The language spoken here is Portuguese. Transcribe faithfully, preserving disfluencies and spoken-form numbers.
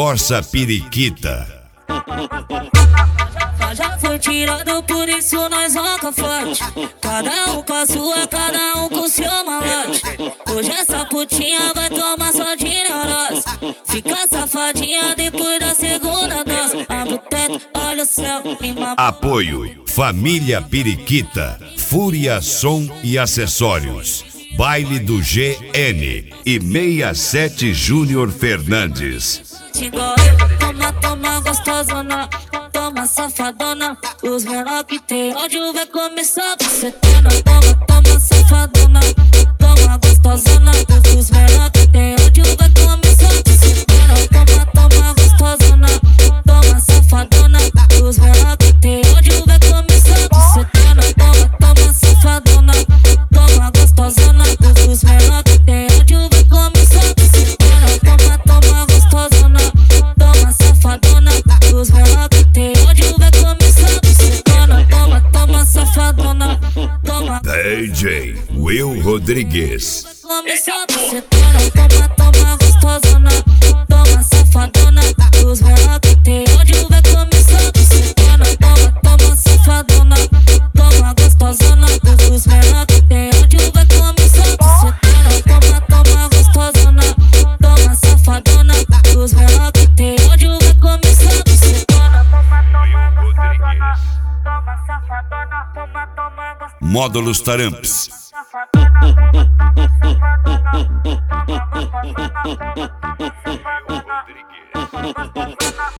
Corsa Periquita. Já foi tirado, por isso nós roca forte. Cada um com a sua, cada um com seu malote. Hoje essa putinha vai tomar só de neurose. Fica safadinha depois da segunda dose. Abre o teto, olha o céu e uma... Apoio Família Periquita, Fúria Som e Acessórios, Baile do G N e sessenta e sete Júnior Fernandes. Igual eu, toma, toma gostosona, toma safadona. Os menor que tem ódio vai começar a setena. Toma, toma safadona, toma gostosona. Os menor que tem ódio vai começar a setena. Toma, toma gostosona, toma safadona. Os menor que tem ódio vai começar a setena. Toma, toma safadona, toma gostosona. Os menor que tem ódio vai começar a setena. Toma, toma gostosona, toma safadona. Os menor que tem ódio vai começar a setena. Toma, toma safadona, toma. D J Will Rodrigues. Começar a setena. Toma, toma gostosona, toma safadona. Os menor que tem ódio vai começar a setena. Toma, toma safadona, toma gostosona. Os menor que tem ódio vai começar a setena. Toma, toma gostosona, toma safadona. Os menor que tem ódio vai começar a setena. Toma, toma gostosona, toma safadona. Toma, toma gostosona. Módulos Taramps. Toma, toma, toma, toma, toma, toma, toma, toma, toma, toma, toma,